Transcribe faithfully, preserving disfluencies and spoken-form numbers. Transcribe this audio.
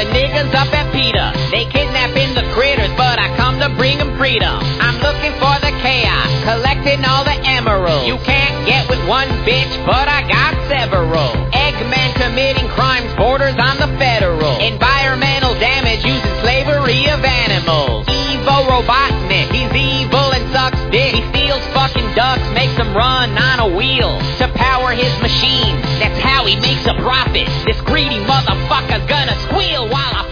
the niggas up at PETA. They kidnapping the critters, but I come to bring them freedom. I'm looking for the chaos, collecting all the emeralds. You can't get with one bitch, but I got several. Eggman committing crimes, borders on the federal. Environmental damage using slavery of animals. Evo Robotnik, he's evil and sucks dick. He steals fucking ducks, makes them run on a wheel to power his machine. That's how he makes a profit. This greedy motherfucker's gonna squeal while I